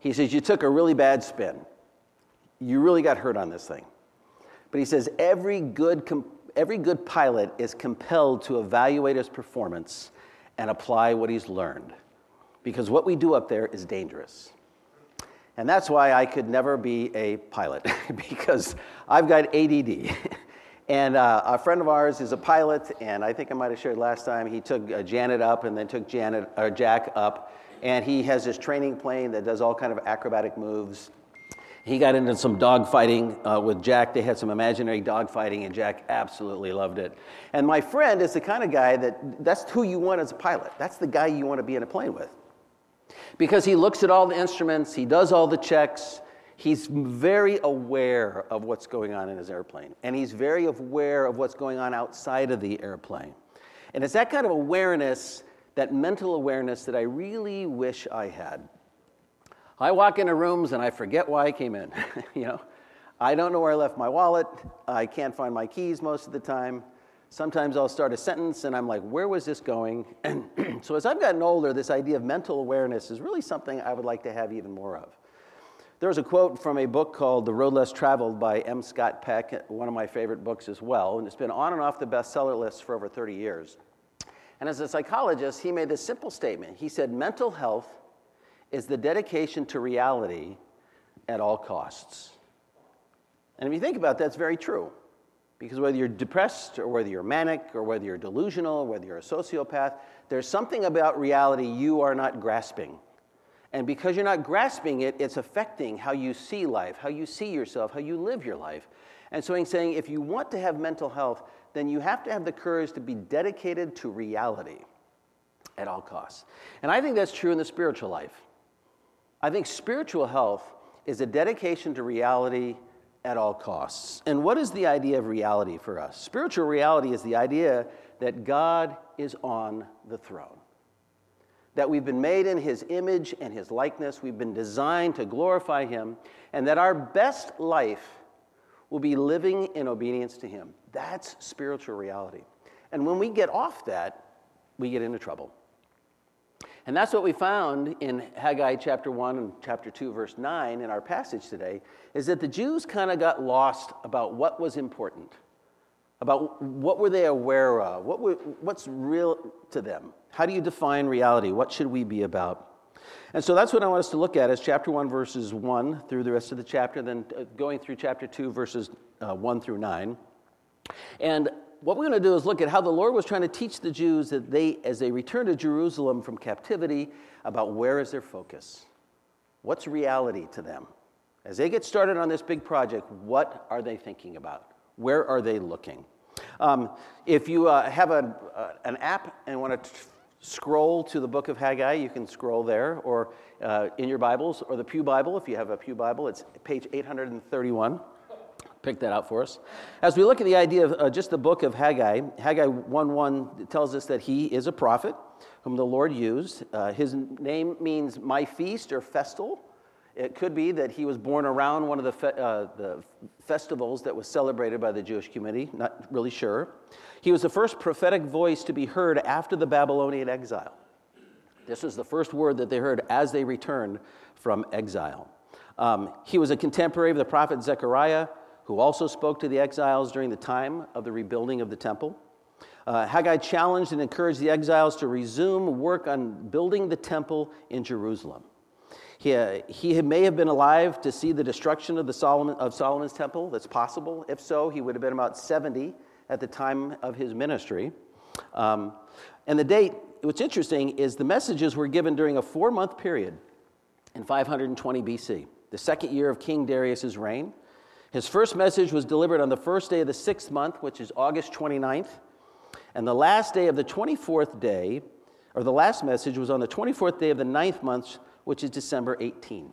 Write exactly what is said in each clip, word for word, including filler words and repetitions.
He says, you took a really bad spin. You really got hurt on this thing. But he says, every good, com- every good pilot is compelled to evaluate his performance and apply what he's learned. Because what we do up there is dangerous. And that's why I could never be a pilot, because I've got A D D. And uh, a friend of ours is a pilot, and I think I might have shared last time, he took uh, Janet up and then took Janet or Jack up, and he has this training plane that does all kind of acrobatic moves. He got into some dog fighting uh, with Jack. They had some imaginary dog fighting, and Jack absolutely loved it. And my friend is the kind of guy that, that's who you want as a pilot. That's the guy you want to be in a plane with. Because he looks at all the instruments, he does all the checks, he's very aware of what's going on in his airplane. And he's very aware of what's going on outside of the airplane. And it's that kind of awareness, that mental awareness, that I really wish I had. I walk into rooms and I forget why I came in. You know, I don't know where I left my wallet. I can't find my keys most of the time. Sometimes I'll start a sentence and I'm like, where was this going? And so as I've gotten older, this idea of mental awareness is really something I would like to have even more of. There's a quote from a book called The Road Less Traveled by M. Scott Peck, one of my favorite books as well, and it's been on and off the bestseller list for over thirty years. And as a psychologist, he made this simple statement. He said, mental health is the dedication to reality at all costs. And if you think about that, it's very true. Because whether you're depressed or whether you're manic or whether you're delusional, whether you're a sociopath, there's something about reality you are not grasping. And because you're not grasping it, it's affecting how you see life, how you see yourself, how you live your life. And so he's saying if you want to have mental health, then you have to have the courage to be dedicated to reality at all costs. And I think that's true in the spiritual life. I think spiritual health is a dedication to reality at all costs. And what is the idea of reality for us? Spiritual reality is the idea that God is on the throne. That we've been made in his image and his likeness. We've been designed to glorify him. And that our best life will be living in obedience to him. That's spiritual reality. And when we get off that, we get into trouble. And that's what we found in Haggai chapter one and chapter two, verse nine in our passage today, is that the Jews kind of got lost about what was important, about what were they aware of, what were, what's real to them. How do you define reality? What should we be about? And so that's what I want us to look at is chapter one, verses one through the rest of the chapter, then going through chapter two, verses uh, one through nine. And what we're going to do is look at how the Lord was trying to teach the Jews that they, as they return to Jerusalem from captivity, about where is their focus? What's reality to them? As they get started on this big project, what are they thinking about? Where are they looking? Um, if you uh, have a, uh, an app and want to t- scroll to the book of Haggai, you can scroll there, or uh, in your Bibles, or the Pew Bible. If you have a Pew Bible, it's page eight hundred thirty-one. Pick that out for us. As we look at the idea of uh, just the book of Haggai, Haggai one one tells us that he is a prophet whom the Lord used. Uh, his name means my feast or festal. It could be that he was born around one of the, fe- uh, the festivals that was celebrated by the Jewish community, not really sure. He was the first prophetic voice to be heard after the Babylonian exile. This was the first word that they heard as they returned from exile. Um, he was a contemporary of the prophet Zechariah, who also spoke to the exiles during the time of the rebuilding of the temple. Uh, Haggai challenged and encouraged the exiles to resume work on building the temple in Jerusalem. He, uh, he may have been alive to see the destruction of, the Solomon, of Solomon's temple. That's possible. If so, he would have been about seventy at the time of his ministry. Um, and the date, what's interesting, is the messages were given during a four-month period in five hundred twenty B C, the second year of King Darius's reign. His first message was delivered on the first day of the sixth month, which is August twenty-ninth. And the last day of the twenty-fourth day, or the last message was on the twenty-fourth day of the ninth month, which is December eighteenth.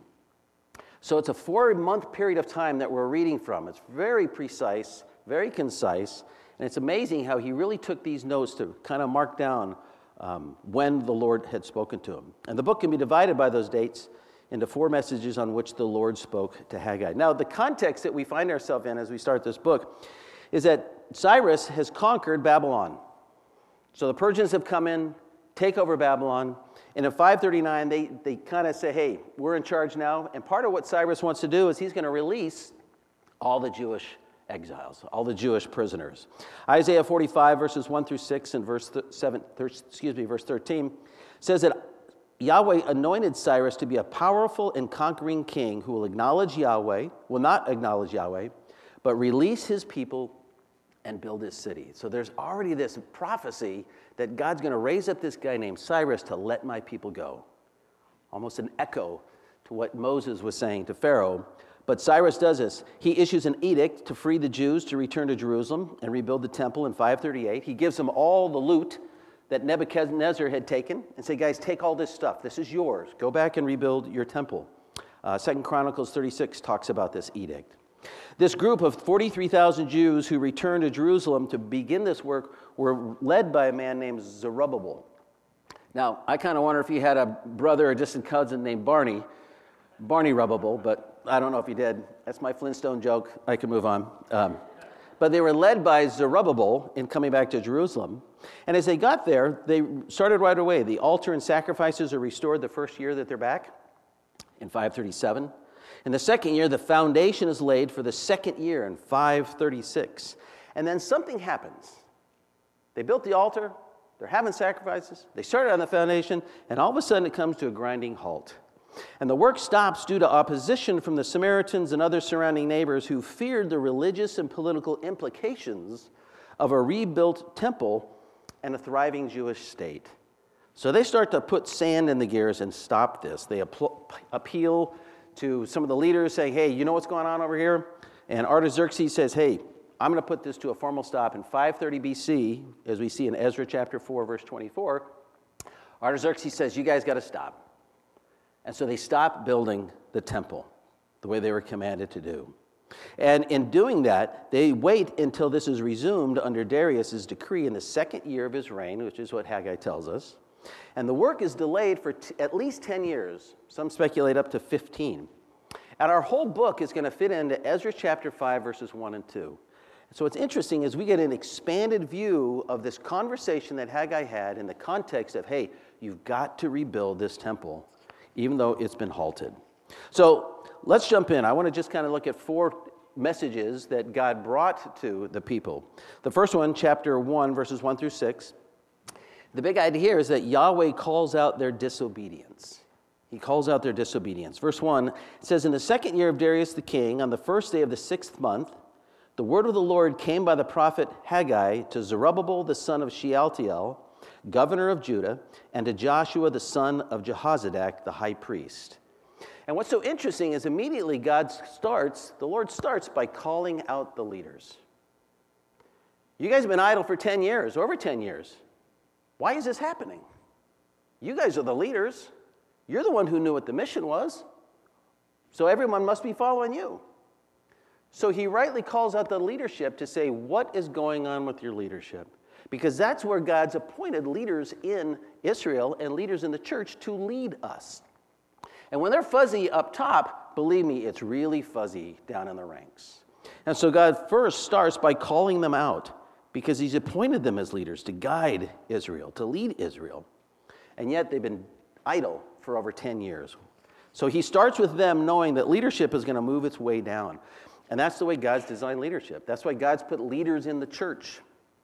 So it's a four-month period of time that we're reading from. It's very precise, very concise, and it's amazing how he really took these notes to kind of mark down um, when the Lord had spoken to him. And the book can be divided by those dates into four messages on which the Lord spoke to Haggai. Now, the context that we find ourselves in as we start this book is that Cyrus has conquered Babylon. So the Persians have come in, take over Babylon, And in five thirty-nine, they, they kind of say, hey, we're in charge now. And part of what Cyrus wants to do is he's going to release all the Jewish exiles, all the Jewish prisoners. Isaiah forty-five, verses one through six, and verse th- seven, th- excuse me, verse thirteen, says that Yahweh anointed Cyrus to be a powerful and conquering king who will acknowledge Yahweh, will not acknowledge Yahweh, but release his people and build his city. So there's already this prophecy that God's going to raise up this guy named Cyrus to let my people go. Almost an echo to what Moses was saying to Pharaoh. But Cyrus does this. He issues an edict to free the Jews to return to Jerusalem and rebuild the temple in five thirty-eight. He gives them all the loot that Nebuchadnezzar had taken and say, guys, take all this stuff. This is yours. Go back and rebuild your temple. Uh, Second Chronicles thirty-six talks about this edict. This group of forty-three thousand Jews who returned to Jerusalem to begin this work were led by a man named Zerubbabel. Now, I kind of wonder if he had a brother or distant cousin named Barney, Barney Rubbable, but I don't know if he did. That's my Flintstone joke. I can move on. Um, but they were led by Zerubbabel in coming back to Jerusalem. And as they got there, they started right away. The altar and sacrifices are restored the first year that they're back in five thirty-seven. In the second year, the foundation is laid for the second year in five thirty-six. And then something happens. They built the altar, they're having sacrifices, they started on the foundation, and all of a sudden it comes to a grinding halt. And the work stops due to opposition from the Samaritans and other surrounding neighbors who feared the religious and political implications of a rebuilt temple and a thriving Jewish state. So they start to put sand in the gears and stop this. They appeal to some of the leaders saying, hey, you know what's going on over here? And Artaxerxes says, hey, I'm going to put this to a formal stop. In five thirty B C, as we see in Ezra chapter four, verse twenty-four, Artaxerxes says, you guys got to stop. And so they stop building the temple the way they were commanded to do. And in doing that, they wait until this is resumed under Darius' decree in the second year of his reign, which is what Haggai tells us. And the work is delayed for t- at least ten years. Some speculate up to fifteen. And our whole book is going to fit into Ezra chapter five, verses one and two. So what's interesting is we get an expanded view of this conversation that Haggai had in the context of, hey, you've got to rebuild this temple, even though it's been halted. So let's jump in. I want to just kind of look at four messages that God brought to the people. The first one, chapter one, verses one through six. The big idea here is that Yahweh calls out their disobedience. He calls out their disobedience. Verse one, it says, in the second year of Darius the king, on the first day of the sixth month, the word of the Lord came by the prophet Haggai to Zerubbabel the son of Shealtiel, governor of Judah, and to Joshua the son of Jehozadak, the high priest. And what's so interesting is immediately God starts, the Lord starts by calling out the leaders. You guys have been idle for ten years, over ten years. Why is this happening? You guys are the leaders. You're the one who knew what the mission was. So everyone must be following you. So he rightly calls out the leadership to say, what is going on with your leadership? Because that's where God's appointed leaders in Israel and leaders in the church to lead us. And when they're fuzzy up top, believe me, it's really fuzzy down in the ranks. And so God first starts by calling them out because he's appointed them as leaders to guide Israel, to lead Israel. And yet they've been idle for over ten years. So he starts with them knowing that leadership is going to move its way down. And that's the way God's designed leadership. That's why God's put leaders in the church.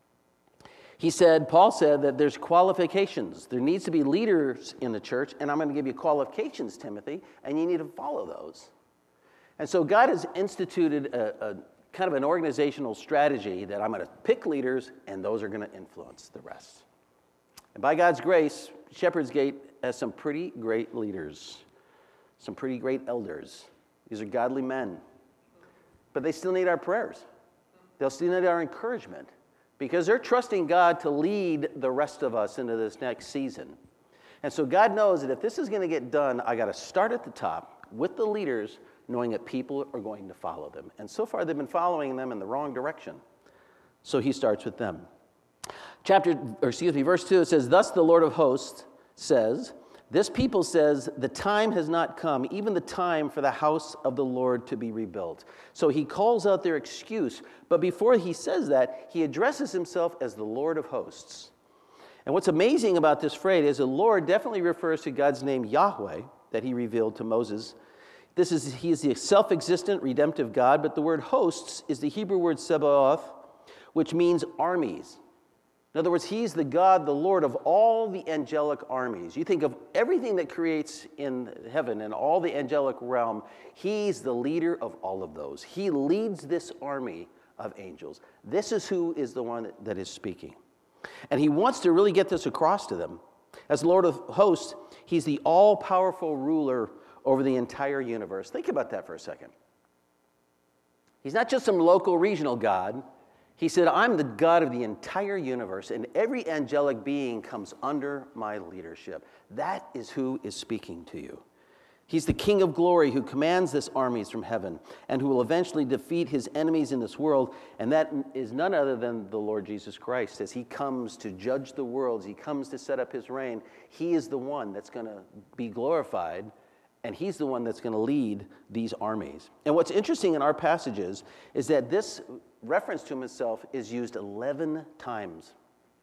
He said, Paul said that there's qualifications. There needs to be leaders in the church, and I'm going to give you qualifications, Timothy, and you need to follow those. And so God has instituted a, a kind of an organizational strategy that I'm going to pick leaders, and those are going to influence the rest. And by God's grace, Shepherd's Gate has some pretty great leaders, some pretty great elders. These are godly men. But they still need our prayers. They'll still need our encouragement because they're trusting God to lead the rest of us into this next season. And so God knows that if this is going to get done, I got to start at the top with the leaders, knowing that people are going to follow them. And so far, they've been following them in the wrong direction. So he starts with them. Chapter, or excuse me, verse two, it says, thus the Lord of hosts says, this people says, the time has not come, even the time for the house of the Lord to be rebuilt. So he calls out their excuse, but before he says that, he addresses himself as the Lord of hosts. And what's amazing about this phrase is the Lord definitely refers to God's name Yahweh that he revealed to Moses. This is, he is the self-existent, redemptive God, but the word hosts is the Hebrew word Sebaoth, which means armies. In other words, he's the God, the Lord of all the angelic armies. You think of everything that creates in heaven and all the angelic realm, he's the leader of all of those. He leads this army of angels. This is who is the one that, that is speaking. And he wants to really get this across to them. As Lord of hosts, he's the all-powerful ruler over the entire universe. Think about that for a second. He's not just some local, regional God. He said, I'm the God of the entire universe, and every angelic being comes under my leadership. That is who is speaking to you. He's the King of glory who commands this armies from heaven and who will eventually defeat his enemies in this world, and that is none other than the Lord Jesus Christ. As he comes to judge the worlds, he comes to set up his reign, he is the one that's going to be glorified, and he's the one that's going to lead these armies. And what's interesting in our passages is that this reference to himself is used eleven times.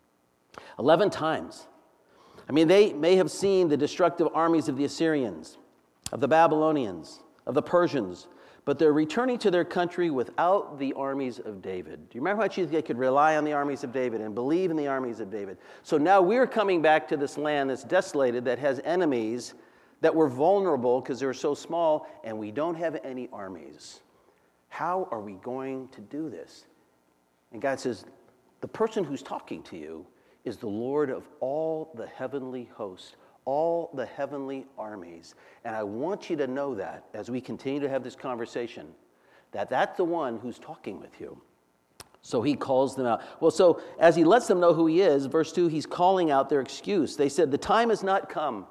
eleven times. I mean, they may have seen the destructive armies of the Assyrians, of the Babylonians, of the Persians, but they're returning to their country without the armies of David. Do you remember how much they could rely on the armies of David and believe in the armies of David? So now we're coming back to this land that's desolated, that has enemies that were vulnerable because they're so small, and we don't have any armies. How are we going to do this? And God says, the person who's talking to you is the Lord of all the heavenly hosts, all the heavenly armies. And I want you to know that as we continue to have this conversation, that that's the one who's talking with you. So he calls them out. Well, so as he lets them know who he is, verse two, he's calling out their excuse. They said, the time has not come.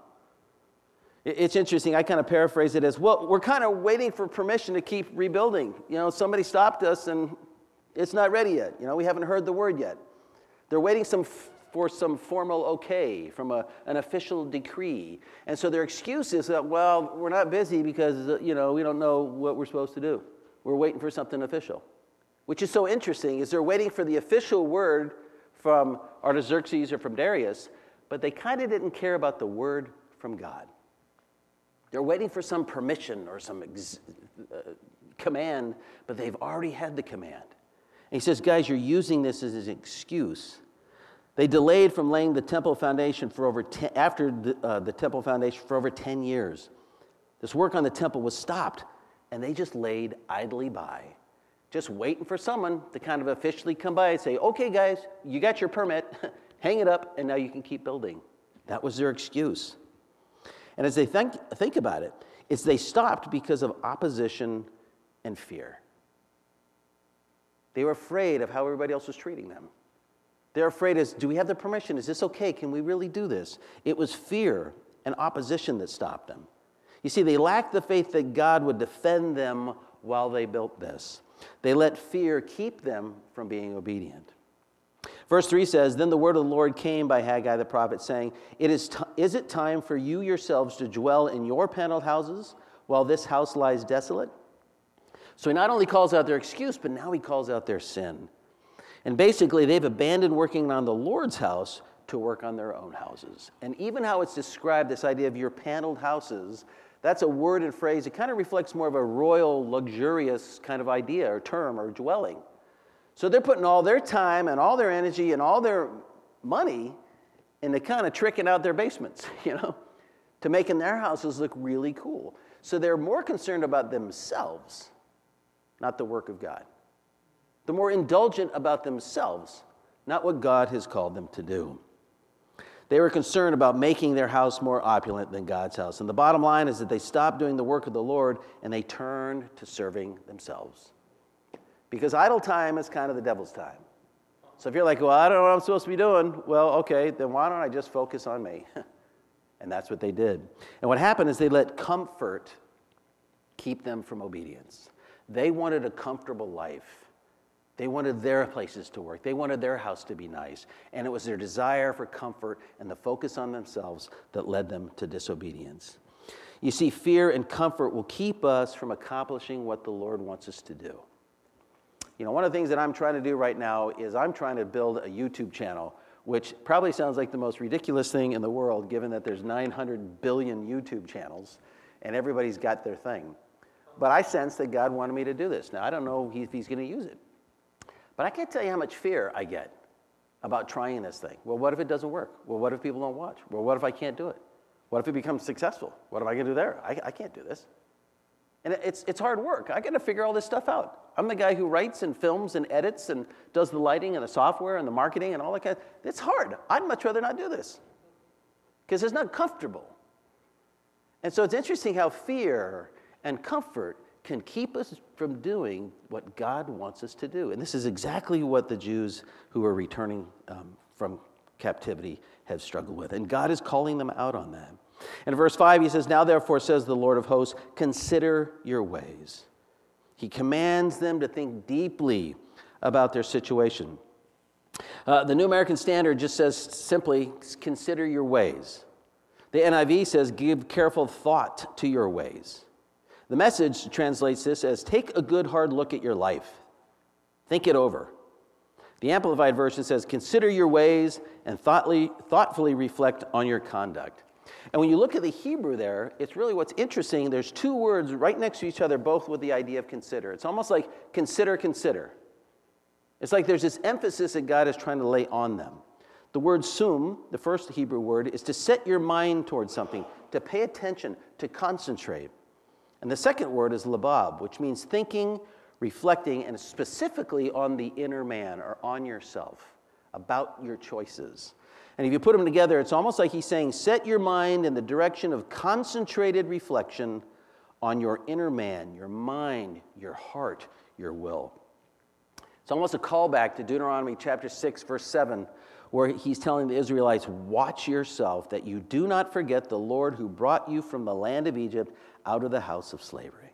It's interesting. I kind of paraphrase it as, well, we're kind of waiting for permission to keep rebuilding. You know, somebody stopped us and it's not ready yet. You know, we haven't heard the word yet. They're waiting some for some formal okay from a, an official decree. And so their excuse is that, well, we're not busy because, you know, we don't know what we're supposed to do. We're waiting for something official. Which is so interesting is they're waiting for the official word from Artaxerxes or from Darius, but they kind of didn't care about the word from God. They're waiting for some permission or some ex- uh, command, but they've already had the command. And he says, guys, you're using this as an excuse. They delayed from laying the temple foundation for over ten, after the, uh, the temple foundation for over ten years. This work on the temple was stopped, and they just laid idly by, just waiting for someone to kind of officially come by and say, okay, guys, you got your permit, hang it up, and now you can keep building. That was their excuse. And as they think, think about it, it's they stopped because of opposition and fear. They were afraid of how everybody else was treating them. They're afraid as, do we have the permission? Is this okay? Can we really do this? It was fear and opposition that stopped them. You see, they lacked the faith that God would defend them while they built this. They let fear keep them from being obedient. Verse three says, then the word of the Lord came by Haggai the prophet, saying, it is, t- is it time for you yourselves to dwell in your paneled houses while this house lies desolate? So he not only calls out their excuse, but now he calls out their sin. And basically, they've abandoned working on the Lord's house to work on their own houses. And even how it's described, this idea of your paneled houses, that's a word and phrase. It kind of reflects more of a royal, luxurious kind of idea or term or dwelling. So they're putting all their time and all their energy and all their money into kind of tricking out their basements, you know, to making their houses look really cool. So they're more concerned about themselves, not the work of God. They're more indulgent about themselves, not what God has called them to do. They were concerned about making their house more opulent than God's house. And the bottom line is that they stopped doing the work of the Lord and they turned to serving themselves. Because idle time is kind of the devil's time. So if you're like, well, I don't know what I'm supposed to be doing, well, okay, then why don't I just focus on me? And that's what they did. And what happened is they let comfort keep them from obedience. They wanted a comfortable life. They wanted their places to work. They wanted their house to be nice. And it was their desire for comfort and the focus on themselves that led them to disobedience. You see, fear and comfort will keep us from accomplishing what the Lord wants us to do. You know, one of the things that I'm trying to do right now is I'm trying to build a YouTube channel which probably sounds like the most ridiculous thing in the world, given that there's nine hundred billion YouTube channels and everybody's got their thing. But I sense that God wanted me to do this. Now, I don't know if he's going to use it. But I can't tell you how much fear I get about trying this thing. Well, what if it doesn't work? Well, what if people don't watch? Well, what if I can't do it? What if it becomes successful? What am I going to do there? I, I can't do this. And it's, it's hard work. I got to figure all this stuff out. I'm the guy who writes and films and edits and does the lighting and the software and the marketing and all that kind of, it's hard. I'd much rather not do this because it's not comfortable. And so it's interesting how fear and comfort can keep us from doing what God wants us to do. And this is exactly what the Jews who are returning um, from captivity have struggled with. And God is calling them out on that. In verse five, he says, "Now therefore, says the Lord of hosts, consider your ways." He commands them to think deeply about their situation. Uh, the New American Standard just says simply, consider your ways. The N I V says, give careful thought to your ways. The Message translates this as, take a good hard look at your life. Think it over. The Amplified Version says, consider your ways and thoughtfully, thoughtfully reflect on your conduct. And when you look at the Hebrew there, it's really what's interesting. There's two words right next to each other, both with the idea of consider. It's almost like consider, consider. It's like there's this emphasis that God is trying to lay on them. The word sum, the first Hebrew word, is to set your mind towards something, to pay attention, to concentrate. And the second word is labab, which means thinking, reflecting, and specifically on the inner man or on yourself, about your choices. And if you put them together, it's almost like he's saying, set your mind in the direction of concentrated reflection on your inner man, your mind, your heart, your will. It's almost a callback to Deuteronomy chapter six, verse seven, where he's telling the Israelites, watch yourself that you do not forget the Lord who brought you from the land of Egypt out of the house of slavery.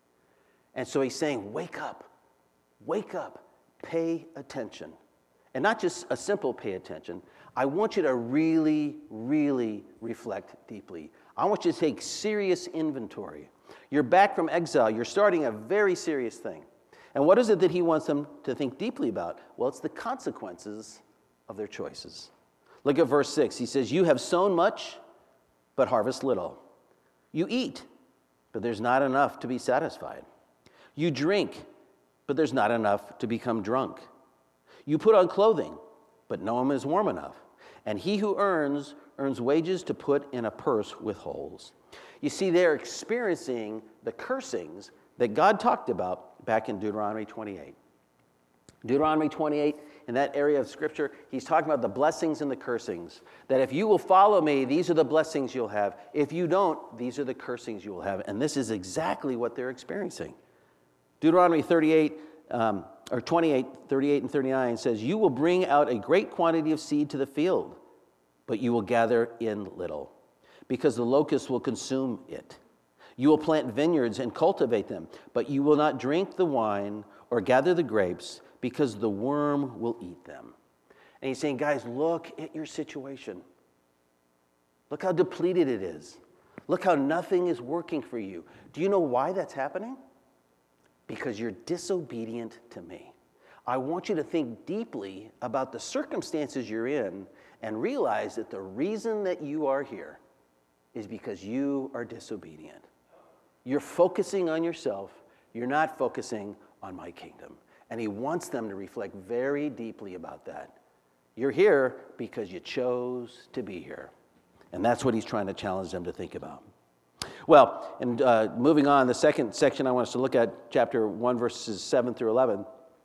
And so he's saying, wake up, wake up, pay attention. And not just a simple pay attention. I want you to really, really reflect deeply. I want you to take serious inventory. You're back from exile. You're starting a very serious thing. And what is it that he wants them to think deeply about? Well, it's the consequences of their choices. Look at verse six. He says, you have sown much, but harvest little. You eat, but there's not enough to be satisfied. You drink, but there's not enough to become drunk. You put on clothing, but no one is warm enough. And he who earns, earns wages to put in a purse with holes. You see, they're experiencing the cursings that God talked about back in Deuteronomy twenty-eight. Deuteronomy twenty-eight, in that area of Scripture, he's talking about the blessings and the cursings. That if you will follow me, these are the blessings you'll have. If you don't, these are the cursings you will have. And this is exactly what they're experiencing. Deuteronomy thirty-eight, um, or twenty-eight, thirty-eight and thirty-nine says, you will bring out a great quantity of seed to the field, but you will gather in little, because the locusts will consume it. You will plant vineyards and cultivate them, but you will not drink the wine or gather the grapes, because the worm will eat them. And he's saying, guys, look at your situation. Look how depleted it is. Look how nothing is working for you. Do you know why that's happening? Because you're disobedient to me. I want you to think deeply about the circumstances you're in and realize that the reason that you are here is because you are disobedient. You're focusing on yourself. You're not focusing on my kingdom. And he wants them to reflect very deeply about that. You're here because you chose to be here. And that's what he's trying to challenge them to think about. Well, and uh, moving on, the second section I want us to look at, chapter one, verses seven through eleven,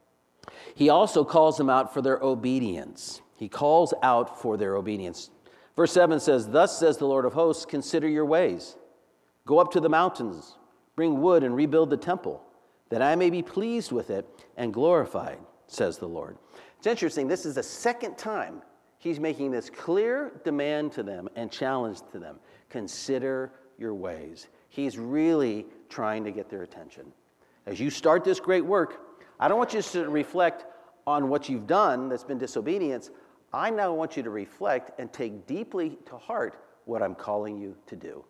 he also calls them out for their obedience. He calls out for their obedience. Verse seven says, thus says the Lord of hosts, consider your ways. Go up to the mountains, bring wood and rebuild the temple, that I may be pleased with it and glorified, says the Lord. It's interesting, this is the second time he's making this clear demand to them and challenge to them. Consider your ways. He's really trying to get their attention. As you start this great work, I don't want you to reflect on what you've done that's been disobedience. I now want you to reflect and take deeply to heart what I'm calling you to do.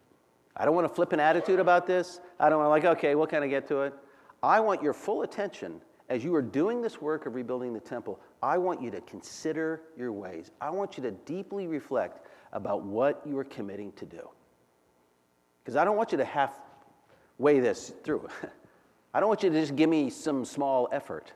I don't want to flip an attitude about this. I don't want to like, okay, we'll kind of get to it. I want your full attention as you are doing this work of rebuilding the temple, I want you to consider your ways. I want you to deeply reflect about what you are committing to do. Because I don't want you to half-weigh this through. I don't want you to just give me some small effort.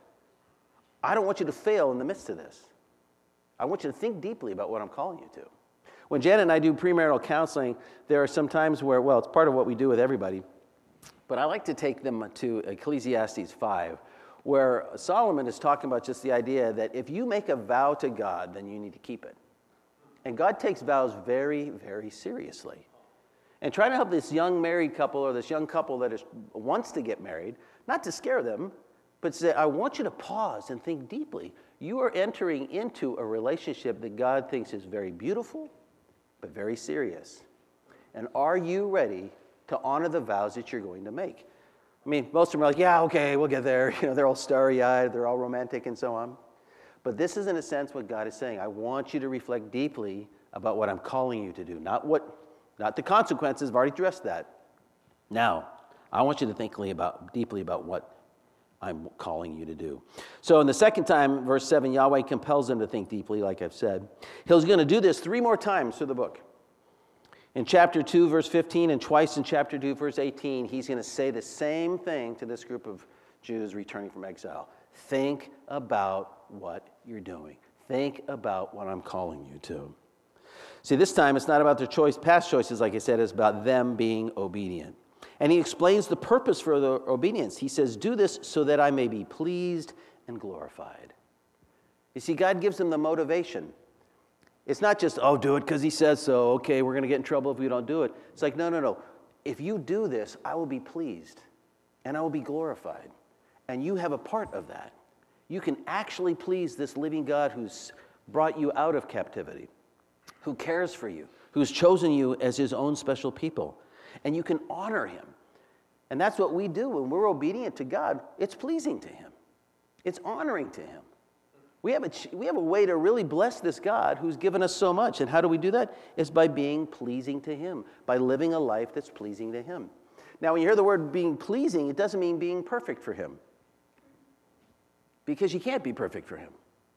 I don't want you to fail in the midst of this. I want you to think deeply about what I'm calling you to. When Janet and I do premarital counseling, there are some times where, well, it's part of what we do with everybody, but I like to take them to Ecclesiastes five, where Solomon is talking about just the idea that if you make a vow to God, then you need to keep it. And God takes vows very, very seriously. And trying to help this young married couple or this young couple that is, wants to get married, not to scare them, but say, I want you to pause and think deeply. You are entering into a relationship that God thinks is very beautiful, but very serious. And are you ready to honor the vows that you're going to make? I mean, most of them are like, yeah, okay, we'll get there. You know, they're all starry-eyed, they're all romantic and so on. But this is, in a sense, what God is saying. I want you to reflect deeply about what I'm calling you to do, not what, not the consequences. I've already addressed that. Now, I want you to think about, deeply about what I'm calling you to do. So in the second time, verse seven, Yahweh compels them to think deeply, like I've said. He's going to do this three more times through the book. In chapter two, verse fifteen, and twice in chapter two, verse eighteen, he's going to say the same thing to this group of Jews returning from exile. Think about what you're doing. Think about what I'm calling you to. See, this time it's not about their choice, past choices, like I said, it's about them being obedient. And he explains the purpose for the obedience. He says, do this so that I may be pleased and glorified. You see, God gives them the motivation. It's not just, oh, do it because he says so. Okay, we're going to get in trouble if we don't do it. It's like, no, no, no. If you do this, I will be pleased and I will be glorified. And you have a part of that. You can actually please this living God who's brought you out of captivity, who cares for you, who's chosen you as his own special people. And you can honor him. And that's what we do when we're obedient to God. It's pleasing to him. It's honoring to him. We have a, we have a way to really bless this God who's given us so much. And how do we do that? It's by being pleasing to him, by living a life that's pleasing to him. Now, when you hear the word being pleasing, it doesn't mean being perfect for him. Because you can't be perfect for him.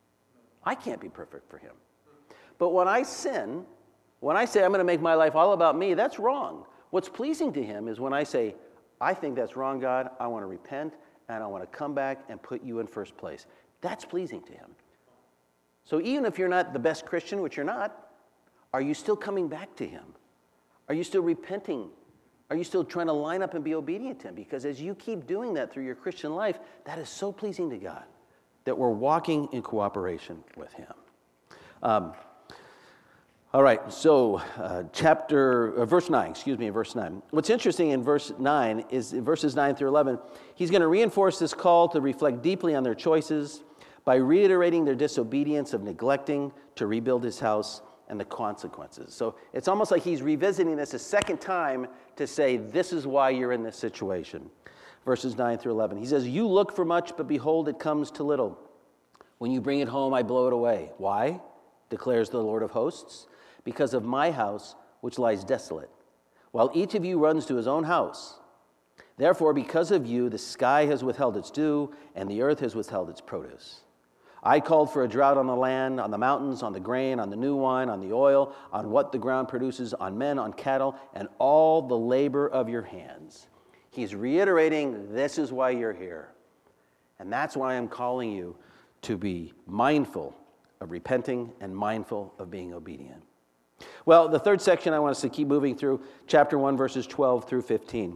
I can't be perfect for him. But when I sin, when I say I'm going to make my life all about me, that's wrong. What's pleasing to him is when I say, I think that's wrong, God. I want to repent, and I want to come back and put you in first place. That's pleasing to him. So even if you're not the best Christian, which you're not, are you still coming back to him? Are you still repenting? Are you still trying to line up and be obedient to him? Because as you keep doing that through your Christian life, that is so pleasing to God that we're walking in cooperation with him. Um, All right, so uh, chapter, uh, verse nine, excuse me, verse nine. What's interesting in verse nine is in verses nine through eleven, he's going to reinforce this call to reflect deeply on their choices by reiterating their disobedience of neglecting to rebuild his house and the consequences. So it's almost like he's revisiting this a second time to say, this is why you're in this situation. Verses nine through eleven. He says, you look for much, but behold, it comes to little. When you bring it home, I blow it away. Why? Declares the Lord of hosts. Because of my house, which lies desolate, while each of you runs to his own house. Therefore, because of you, the sky has withheld its dew, and the earth has withheld its produce. I called for a drought on the land, on the mountains, on the grain, on the new wine, on the oil, on what the ground produces, on men, on cattle, and all the labor of your hands. He's reiterating, this is why you're here. And that's why I'm calling you to be mindful of repenting and mindful of being obedient. Well, the third section I want us to keep moving through, chapter one, verses twelve through fifteen.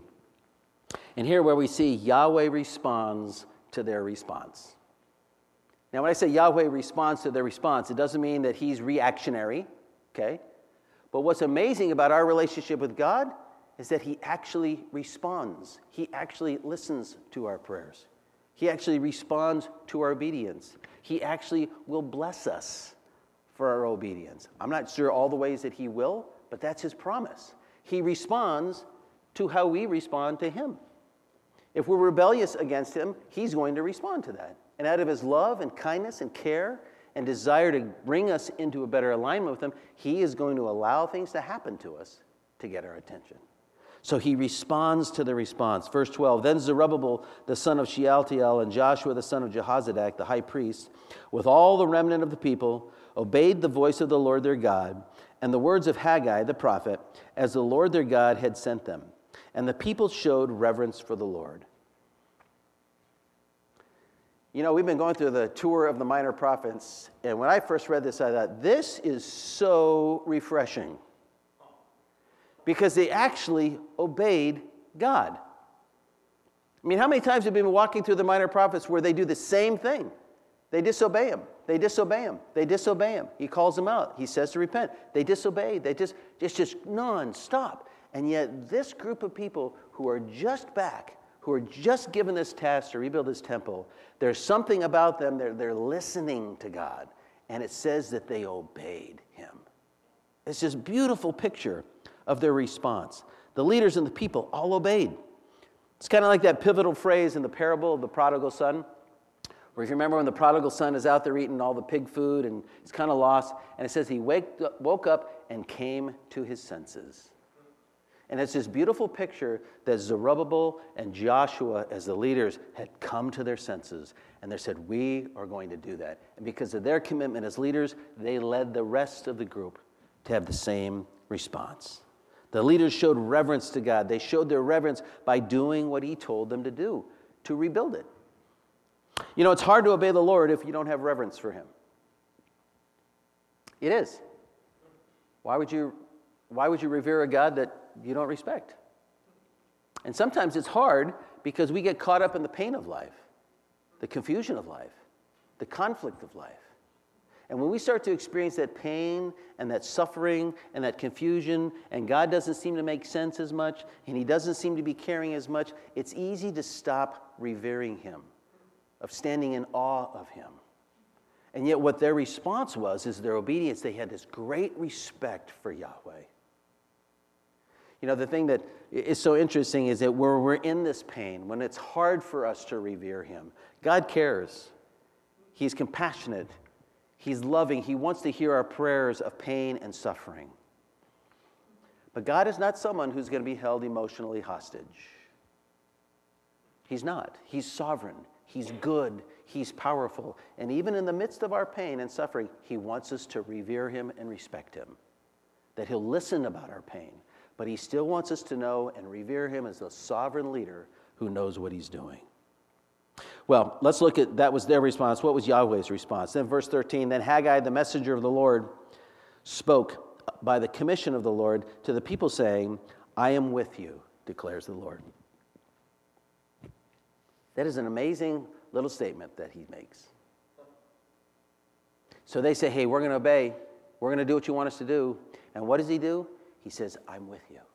And here where we see Yahweh responds to their response. Now, when I say Yahweh responds to their response, it doesn't mean that he's reactionary, okay? But what's amazing about our relationship with God is that he actually responds. He actually listens to our prayers. He actually responds to our obedience. He actually will bless us for our obedience. I'm not sure all the ways that he will, but that's his promise. He responds to how we respond to him. If we're rebellious against him, he's going to respond to that. And out of his love and kindness and care and desire to bring us into a better alignment with him, he is going to allow things to happen to us to get our attention. So he responds to the response. Verse twelve, then Zerubbabel, the son of Shealtiel, and Joshua, the son of Jehozadak, the high priest, with all the remnant of the people, obeyed the voice of the Lord their God, and the words of Haggai, the prophet, as the Lord their God had sent them. And the people showed reverence for the Lord. You know, we've been going through the tour of the minor prophets, and when I first read this, I thought, this is so refreshing. Because they actually obeyed God. I mean, how many times have we been walking through the minor prophets where they do the same thing? They disobey him. They disobey him. They disobey him. He calls them out. He says to repent. They disobey. They just, it's just non-stop. And yet this group of people who are just back, who are just given this task to rebuild this temple, there's something about them, they're, they're listening to God. And it says that they obeyed him. It's this beautiful picture of their response. The leaders and the people all obeyed. It's kind of like that pivotal phrase in the parable of the prodigal son, where if you remember when the prodigal son is out there eating all the pig food and he's kind of lost, and it says he waked up, woke up and came to his senses. And it's this beautiful picture that Zerubbabel and Joshua, as the leaders, had come to their senses. And they said, we are going to do that. And because of their commitment as leaders, they led the rest of the group to have the same response. The leaders showed reverence to God. They showed their reverence by doing what he told them to do, to rebuild it. You know, it's hard to obey the Lord if you don't have reverence for him. It is. Why would you, why would you revere a God that you don't respect? And sometimes it's hard because we get caught up in the pain of life, the confusion of life, the conflict of life. And when we start to experience that pain and that suffering and that confusion, and God doesn't seem to make sense as much, and he doesn't seem to be caring as much, it's easy to stop revering him, of standing in awe of him. And yet what their response was is their obedience. They had this great respect for Yahweh. You know, the thing that is so interesting is that where we're in this pain, when it's hard for us to revere him, God cares. He's compassionate. He's loving. He wants to hear our prayers of pain and suffering. But God is not someone who's going to be held emotionally hostage. He's not. He's sovereign. He's good. He's powerful. And even in the midst of our pain and suffering, he wants us to revere him and respect him. That he'll listen about our pain. But he still wants us to know and revere him as the sovereign leader who knows what he's doing. Well, let's look at, that was their response. What was Yahweh's response? Then verse thirteen, then Haggai, the messenger of the Lord, spoke by the commission of the Lord to the people saying, I am with you, declares the Lord. That is an amazing little statement that he makes. So they say, hey, we're going to obey. We're going to do what you want us to do. And what does he do? He says, I'm with you.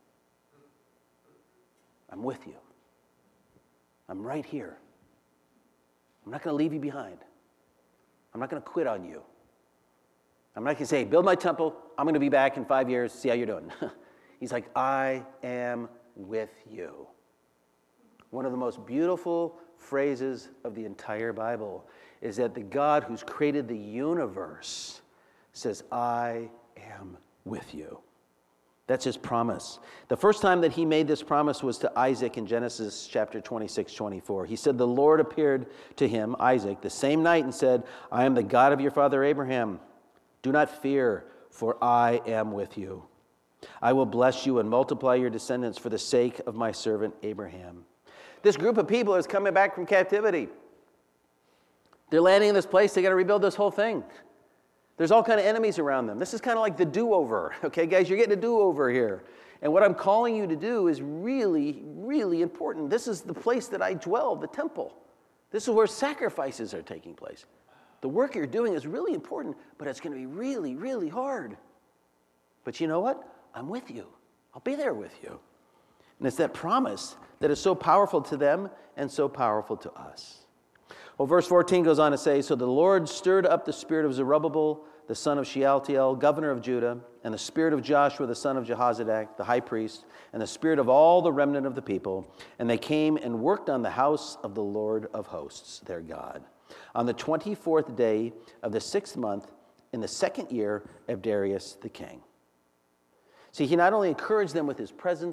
I'm with you. I'm right here. I'm not going to leave you behind. I'm not going to quit on you. I'm not going to say, build my temple. I'm going to be back in five years, see how you're doing. He's like, I am with you. One of the most beautiful phrases of the entire Bible is that the God who's created the universe says, I am with you. That's his promise. The first time that he made this promise was to Isaac in Genesis chapter twenty-six, twenty-four. He said, the Lord appeared to him, Isaac, the same night and said, I am the God of your father Abraham. Do not fear, for I am with you. I will bless you and multiply your descendants for the sake of my servant Abraham. This group of people is coming back from captivity. They're landing in this place. They got to rebuild this whole thing. There's all kind of enemies around them. This is kind of like the do-over. Okay, guys, you're getting a do-over here. And what I'm calling you to do is really, really important. This is the place that I dwell, the temple. This is where sacrifices are taking place. The work you're doing is really important, but it's going to be really, really hard. But you know what? I'm with you. I'll be there with you. And it's that promise that is so powerful to them and so powerful to us. Well, verse fourteen goes on to say, so the Lord stirred up the spirit of Zerubbabel, the son of Shealtiel, governor of Judah, and the spirit of Joshua, the son of Jehozadak, the high priest, and the spirit of all the remnant of the people. And they came and worked on the house of the Lord of hosts, their God, on the twenty-fourth day of the sixth month in the second year of Darius the king. See, he not only encouraged them with his presence,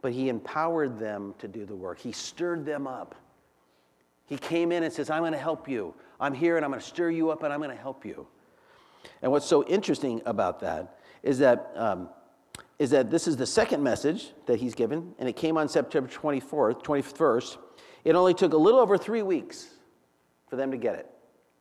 but he empowered them to do the work. He stirred them up. He came in and says, I'm going to help you. I'm here and I'm going to stir you up and I'm going to help you. And what's so interesting about that is that um, is that this is the second message that he's given, and it came on September twenty-fourth, twenty-first. It only took a little over three weeks for them to get it.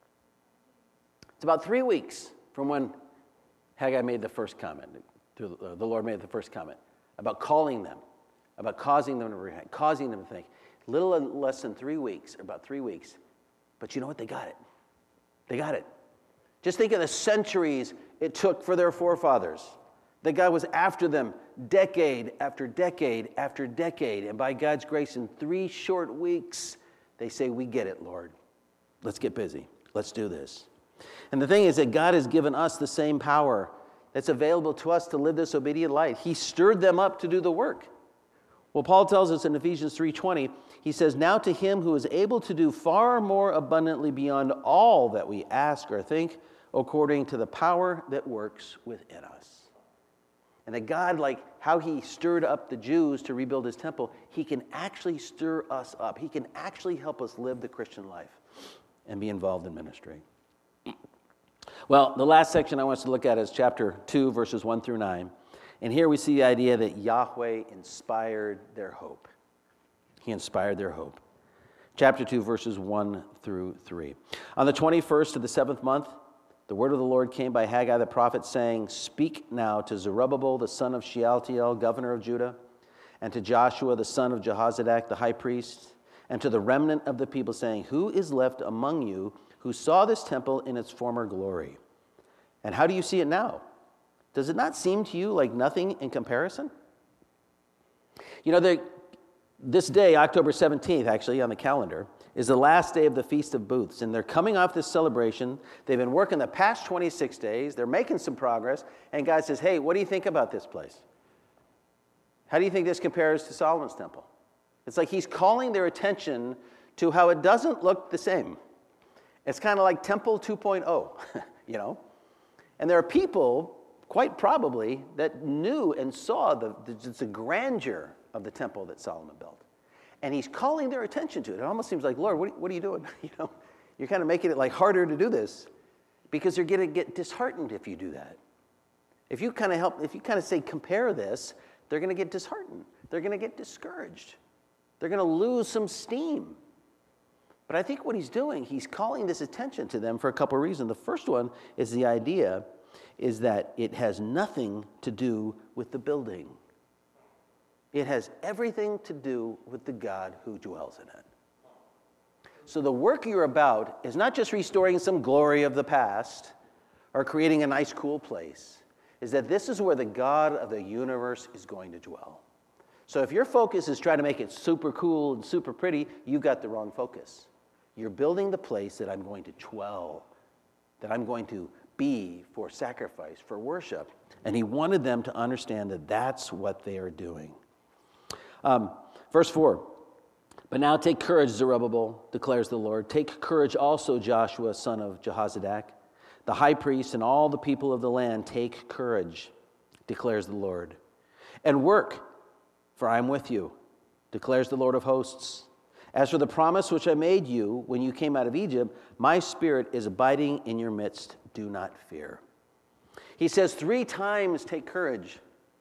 It's about three weeks from when Haggai made the first comment, the Lord made the first comment about calling them, about causing them to repent, causing them to think. Little less than three weeks, or about three weeks. But you know what? They got it. They got it. Just think of the centuries it took for their forefathers. That God was after them decade after decade after decade. And by God's grace, in three short weeks, they say, we get it, Lord. Let's get busy. Let's do this. And the thing is that God has given us the same power that's available to us to live this obedient life. He stirred them up to do the work. Well, Paul tells us in Ephesians three twenty, he says, now to him who is able to do far more abundantly beyond all that we ask or think, according to the power that works within us. And that God, like how he stirred up the Jews to rebuild his temple, he can actually stir us up. He can actually help us live the Christian life and be involved in ministry. Well, the last section I want us to look at is chapter two, verses one through nine. And here we see the idea that Yahweh inspired their hope. He inspired their hope. Chapter two, verses one through three. On the twenty-first of the seventh month, the word of the Lord came by Haggai the prophet, saying, speak now to Zerubbabel, the son of Shealtiel, governor of Judah, and to Joshua, the son of Jehozadak, the high priest, and to the remnant of the people, saying, who is left among you who saw this temple in its former glory? And how do you see it now? Does it not seem to you like nothing in comparison? You know, the, this day, October seventeenth, actually, on the calendar, is the last day of the Feast of Booths. And they're coming off this celebration. They've been working the past twenty-six days. They're making some progress. And God says, hey, what do you think about this place? How do you think this compares to Solomon's temple? It's like he's calling their attention to how it doesn't look the same. It's kind of like Temple two point oh, you know? And there are people, quite probably, that knew and saw the, the, the grandeur of the temple that Solomon built. And he's calling their attention to it. It almost seems like, Lord, what, what are you doing? You know, you're kind of making it like harder to do this because they're going to get disheartened if you do that. If you kind of help, if you kind of say, compare this, they're going to get disheartened. They're going to get discouraged. They're going to lose some steam. But I think what he's doing, he's calling this attention to them for a couple of reasons. The first one is the idea is that it has nothing to do with the building. It has everything to do with the God who dwells in it. So the work you're about is not just restoring some glory of the past or creating a nice, cool place. Is that this is where the God of the universe is going to dwell. So if your focus is trying to make it super cool and super pretty, you've got the wrong focus. You're building the place that I'm going to dwell, that I'm going to be for sacrifice, for worship. And he wanted them to understand that that's what they are doing. Um, verse four, but now take courage, Zerubbabel, declares the Lord. Take courage also, Joshua, son of Jehozadak. The high priest and all the people of the land, take courage, declares the Lord. And work, for I am with you, declares the Lord of hosts. As for the promise which I made you when you came out of Egypt, my spirit is abiding in your midst. Do not fear. He says three times, take courage.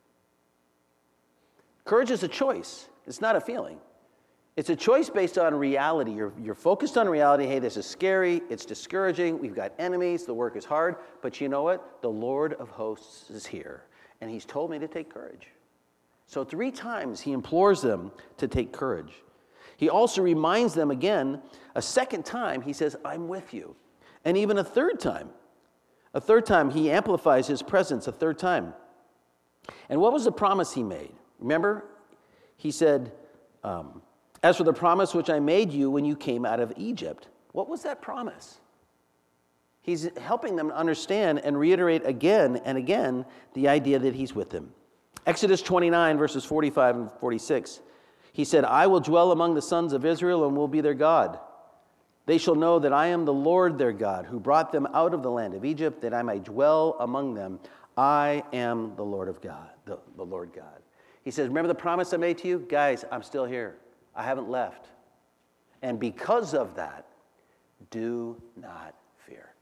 Courage is a choice. It's not a feeling. It's a choice based on reality. You're, you're focused on reality. Hey, this is scary. It's discouraging. We've got enemies. The work is hard. But you know what? The Lord of hosts is here. And he's told me to take courage. So three times he implores them to take courage. He also reminds them again, a second time, he says, I'm with you. And even a third time. A third time, he amplifies his presence a third time. And what was the promise he made? Remember, he said, um, as for the promise which I made you when you came out of Egypt. What was that promise? He's helping them understand and reiterate again and again the idea that he's with them. Exodus twenty-nine, verses forty-five and forty-six. He said, I will dwell among the sons of Israel and will be their God. They shall know that I am the Lord their God, who brought them out of the land of Egypt, that I might dwell among them. I am the Lord of God, the, the Lord God. He says, remember the promise I made to you? Guys, I'm still here. I haven't left. And because of that, do not fear.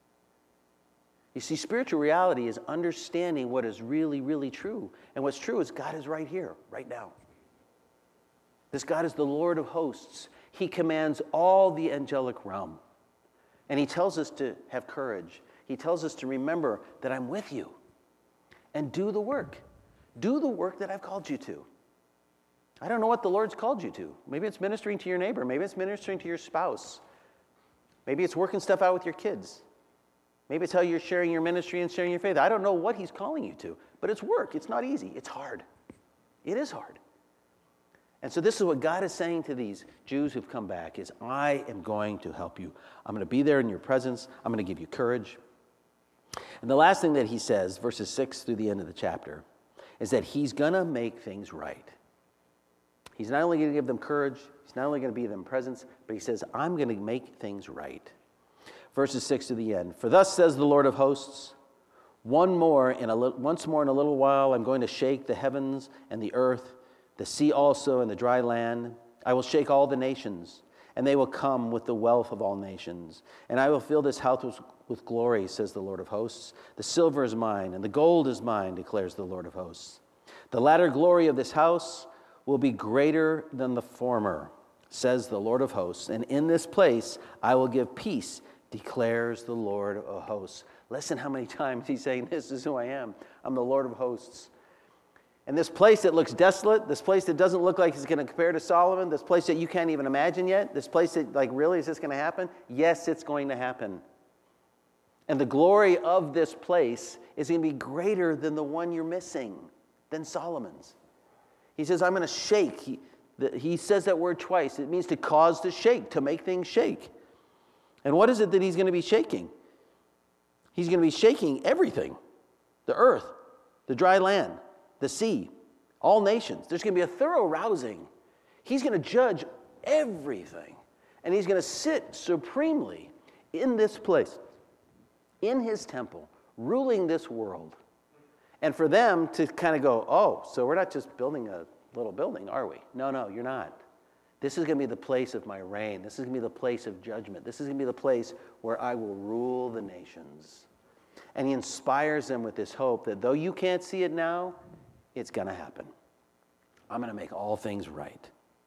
You see, spiritual reality is understanding what is really, really true. And what's true is God is right here, right now. This God is the Lord of hosts. He commands all the angelic realm. And he tells us to have courage. He tells us to remember that I'm with you. And do the work. Do the work that I've called you to. I don't know what the Lord's called you to. Maybe it's ministering to your neighbor. Maybe it's ministering to your spouse. Maybe it's working stuff out with your kids. Maybe it's how you're sharing your ministry and sharing your faith. I don't know what he's calling you to, but it's work. It's not easy. It's hard. It is hard. And so this is what God is saying to these Jews who've come back is, I am going to help you. I'm going to be there in your presence. I'm going to give you courage. And the last thing that he says, verses six through the end of the chapter, is that he's going to make things right. He's not only going to give them courage, he's not only going to be them presence, but he says, I'm going to make things right. Verses six to the end. For thus says the Lord of hosts, one more in a li- once more in a little while I'm going to shake the heavens and the earth, the sea also and the dry land. I will shake all the nations, and they will come with the wealth of all nations. And I will fill this house with, with glory, says the Lord of hosts. The silver is mine, and the gold is mine, declares the Lord of hosts. The latter glory of this house will be greater than the former, says the Lord of hosts. And in this place I will give peace, declares the Lord of hosts. Listen how many times he's saying, this is who I am. I'm the Lord of hosts. And this place that looks desolate, this place that doesn't look like it's going to compare to Solomon, this place that you can't even imagine yet, this place that, like, really, is this going to happen? Yes, it's going to happen. And the glory of this place is going to be greater than the one you're missing, than Solomon's. He says, I'm going to shake. He, the, he says that word twice. It means to cause to shake, to make things shake. And what is it that he's going to be shaking? He's going to be shaking everything. The earth, the dry land, the sea, all nations. There's going to be a thorough rousing. He's going to judge everything. And he's going to sit supremely in this place, in his temple, ruling this world. And for them to kind of go, oh, so we're not just building a little building, are we? No, no, you're not. This is going to be the place of my reign. This is going to be the place of judgment. This is going to be the place where I will rule the nations. And he inspires them with this hope that though you can't see it now, it's going to happen. I'm going to make all things right.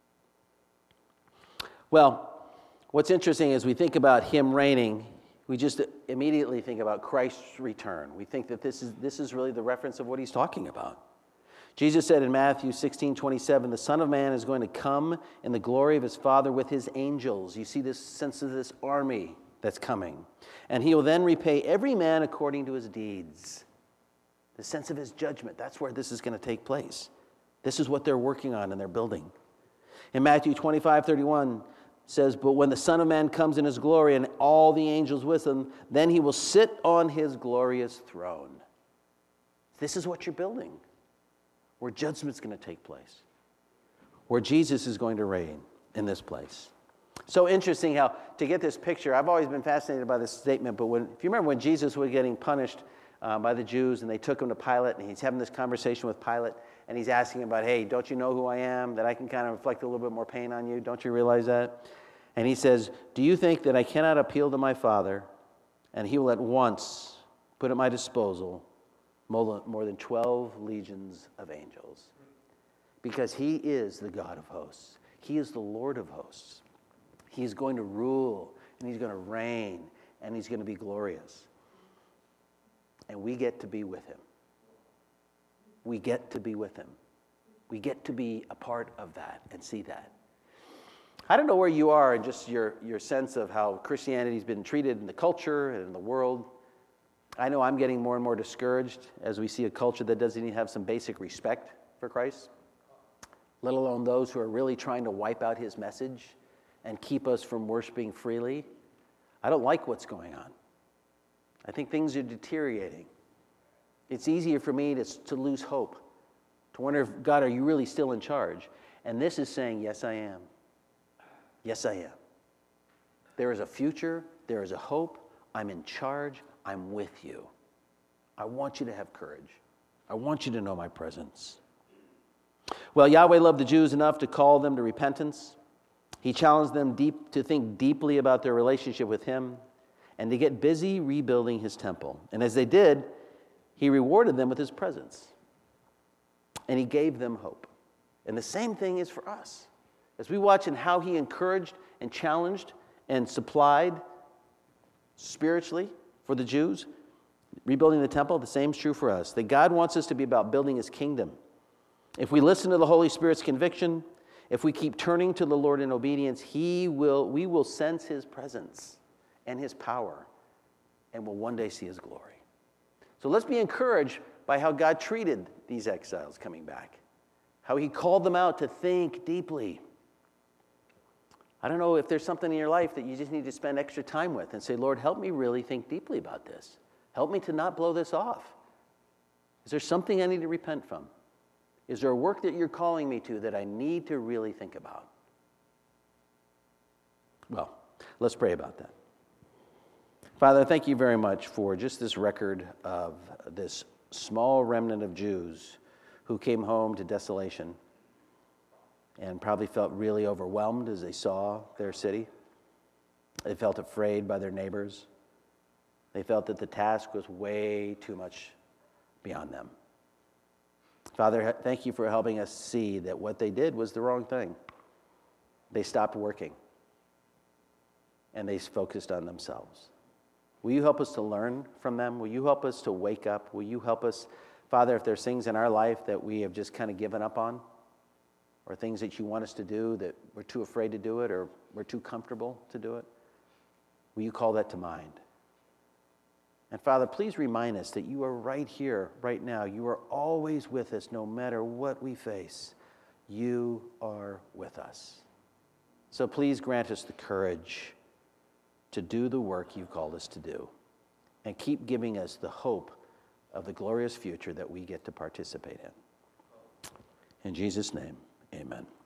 Well, what's interesting is we think about him reigning, we just immediately think about Christ's return. We think that this is, this is really the reference of what he's talking about. Jesus said in Matthew sixteen twenty-seven, the Son of Man is going to come in the glory of his Father with his angels. You see this sense of this army that's coming. And he will then repay every man according to his deeds. The sense of his judgment, that's where this is going to take place. This is what they're working on and they're building. In Matthew twenty-five thirty-one says, but when the Son of Man comes in his glory and all the angels with him, then he will sit on his glorious throne. This is what you're building, where judgment's going to take place, where Jesus is going to reign in this place. So interesting how, to get this picture, I've always been fascinated by this statement, but when, if you remember when Jesus was getting punished uh, by the Jews and they took him to Pilate and he's having this conversation with Pilate and he's asking about, hey, don't you know who I am, that I can kind of inflict a little bit more pain on you? Don't you realize that? And he says, do you think that I cannot appeal to my Father and he will at once put at my disposal more than twelve legions of angels? Because he is the God of hosts. He is the Lord of hosts. He's going to rule, and he's going to reign, and he's going to be glorious. And we get to be with him. We get to be with him. We get to be a part of that and see that. I don't know where you are in just your, your sense of how Christianity's been treated in the culture and in the world. I know I'm getting more and more discouraged as we see a culture that doesn't even have some basic respect for Christ, let alone those who are really trying to wipe out his message and keep us from worshiping freely. I don't like what's going on. I think things are deteriorating. It's easier for me to, to lose hope, to wonder if, God, are you really still in charge? And this is saying, yes, I am. Yes, I am. There is a future. There is a hope. I'm in charge. I'm with you. I want you to have courage. I want you to know my presence. Well, Yahweh loved the Jews enough to call them to repentance. He challenged them deep to think deeply about their relationship with him and to get busy rebuilding his temple. And as they did, he rewarded them with his presence. And he gave them hope. And the same thing is for us. As we watch in how he encouraged and challenged and supplied spiritually for the Jews, rebuilding the temple, the same is true for us. That God wants us to be about building his kingdom. If we listen to the Holy Spirit's conviction, if we keep turning to the Lord in obedience, he will, we will sense his presence and his power and will one day see his glory. So let's be encouraged by how God treated these exiles coming back, how he called them out to think deeply. I don't know if there's something in your life that you just need to spend extra time with and say, Lord, help me really think deeply about this. Help me to not blow this off. Is there something I need to repent from? Is there a work that you're calling me to that I need to really think about? Well, let's pray about that. Father, thank you very much for just this record of this small remnant of Jews who came home to desolation and probably felt really overwhelmed as they saw their city. They felt afraid by their neighbors. They felt that the task was way too much beyond them. Father, thank you for helping us see that what they did was the wrong thing. They stopped working, and they focused on themselves. Will you help us to learn from them? Will you help us to wake up? Will you help us, Father, if there's things in our life that we have just kind of given up on, or things that you want us to do that we're too afraid to do it, or we're too comfortable to do it, will you call that to mind? And Father, please remind us that you are right here, right now. You are always with us no matter what we face. You are with us. So please grant us the courage to do the work you've called us to do. And keep giving us the hope of the glorious future that we get to participate in. In Jesus' name, amen.